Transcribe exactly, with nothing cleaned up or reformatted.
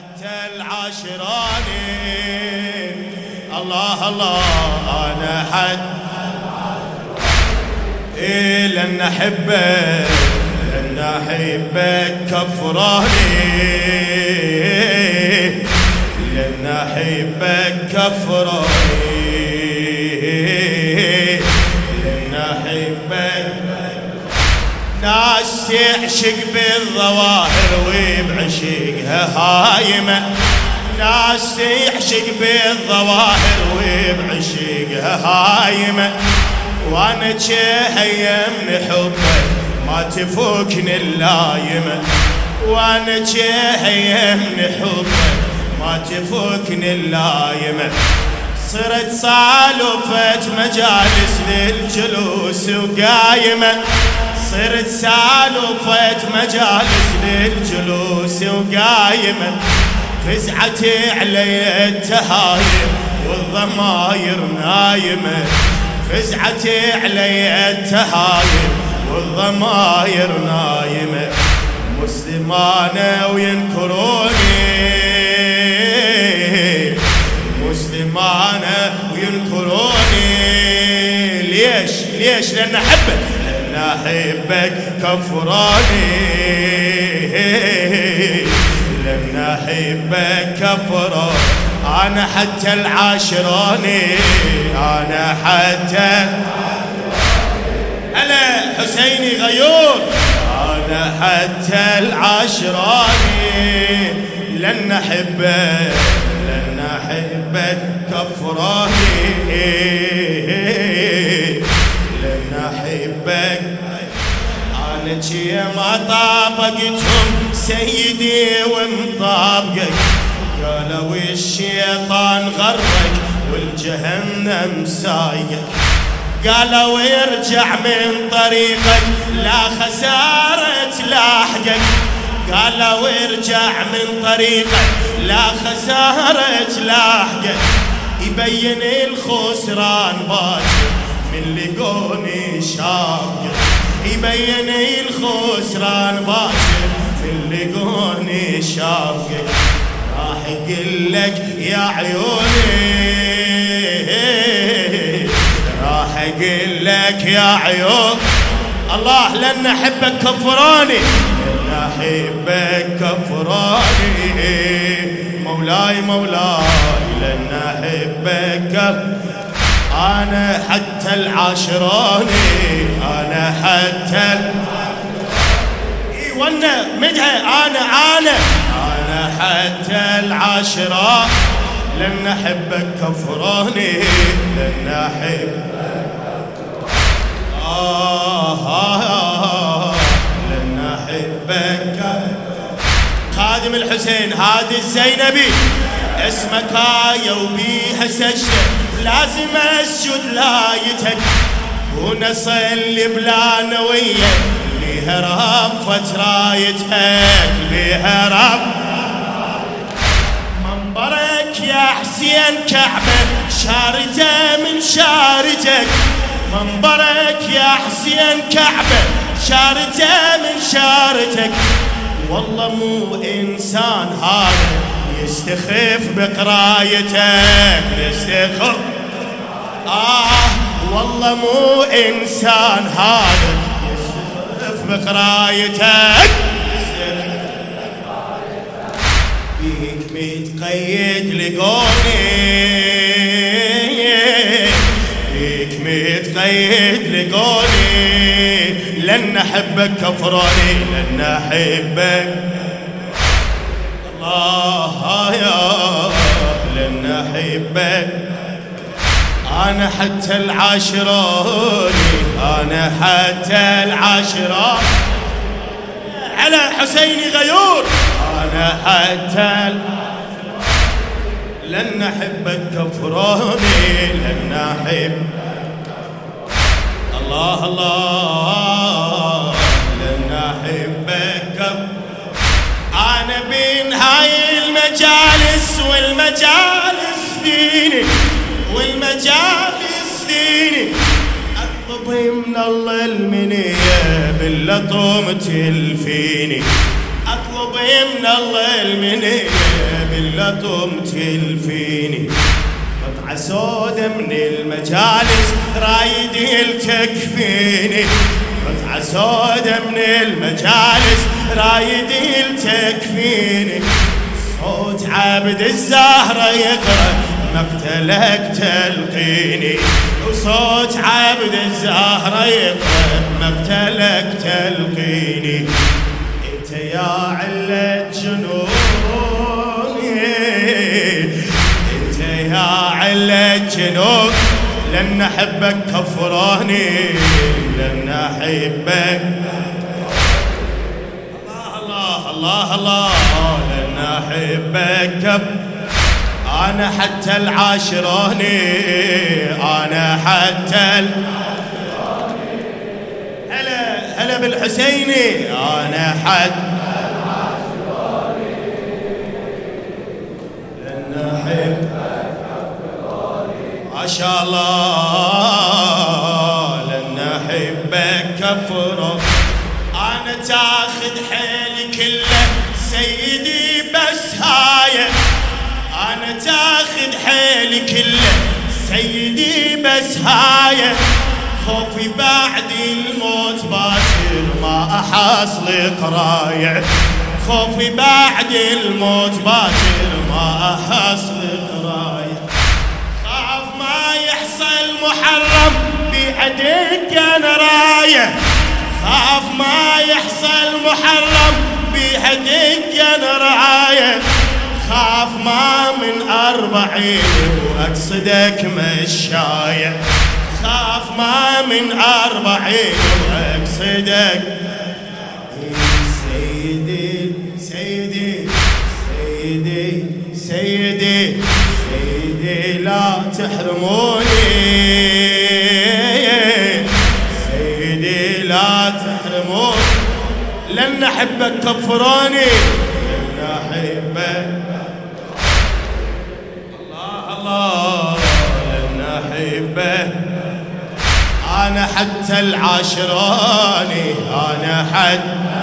حتى العاشراني الله الله أنا حتى إيه لن أحبك لن أحبك كفراني لن أحبك كفراني لن أحبك ناس تعشق بالظواهر وبعشقها هايمة ناس تعشق بالظواهر وبعشقها هايمة وانا جاهية من حبك ما تفوقني اللايمة وانا جاهية من حبك ما تفوقني اللايمة صرت صالفة مجالس للجلوس وقايمة صرت سالفة مجالس للجلوس وقايمة فزعتي علي التهايم والضماير نايمة فزعتي علي التهايم والضماير نايمة مسلمانة وينكروني مسلمانة وينكروني ليش ليش لأن أحبك لأن أحبك كفراني لأن أحبك كفراني أنا حتى العاشراني أنا حتى هلا حسيني غيور أنا حتى العاشراني لن أحبك لن أحبك كفراني لن أحبك أنا شي ما طابقتهم سيدي ومطابقك قالوا الشيطان غرك والجهنم سايق قالوا ارجع من طريقك لا خسارة لاحقك قالوا ارجع من طريقك لا خسارة لاحقك يبين الخسران باكر من لقوني شاقك يبين الخسران باكر من لقوني شاقك راح اقلك يا عيوني راح اقلك يا عيون الله لن احبك كفراني لن احبك كفراني مولاي مولاي لن احبك انا حتى العاشراني انا حتى اي وانا مدها انا انا انا حتى العاشرة لن احبك كفراني لن احبك آه, آه, آه لن احبك خادم الحسين هادي الزينبي اسمك آية وبيها سجدة لازم اسجد لايتك ونصلي بلا نوية ليها رفت رايتك ليها رب منبرك يا حسين كعبة شارته من شارتك منبرك يا حسين كعبة شارته من شارتك والله مو إنسان هذا يستخف بقرايتك يستخف آه والله مو إنسان هذا يستخف بقرايتك بيك متقيد لقوني بيك متقيد لقوني لن أحبك كفراني لن أحبك الله يا لن أحبك أنا حتى العاشراني أنا حتى العاشراني على حسيني غيور أنا حتى لن أحبك كفراني لن أحب الله الله لن أحبك أنا بين هاي المجالس والمجالس ديني والمجالس ديني أطلب من الله المنية باللطم تلفيني أطلب من الله المنية إلا طمت الفيني. قطعة سودة من المجالس رايد يلتكفيني. قطعة سودة من المجالس رايد يلتكفيني. صوت عبد الزهرة يقرأ مقتلك تلقيني. وصوت عبد الزهرة يقرأ مقتلك تلقيني. انت يا علة جنوني، انت يا علة جنون، لن احبك كفراني، لن احبك. الله الله الله الله، لن احبك كفراني. أنا حتى العاشراني، أنا حتى العاشراني. هلا هلا بالحسيني، أنا حتى العاشراني، لن أحبك كفراني. ما شاء الله، لن أحبك كفراني. أنا تاخذ حيلي كله سيدي بس هاي، أنا تاخذ حيلي كله سيدي بس هاي. خوفي بعد الموت باشر ما أحصل قرايع. خوفي بعد الموت باشر ما أحصل قرايع. خاف ما يحصل محرم بيدك أنا راية. خاف ما يحصل محرم بيدك أنا راية. خاف ما من أربعين وأقصدك مشاية. خاف ما من أربعين وأقصدك. سيدي سيدي سيدي سيدي سيدي لا تحرموني، سيدي لا تحرموني، لن أحبك كفروني، لن أحبك. لن أحبه أنا حتى العاشراني، أنا حتى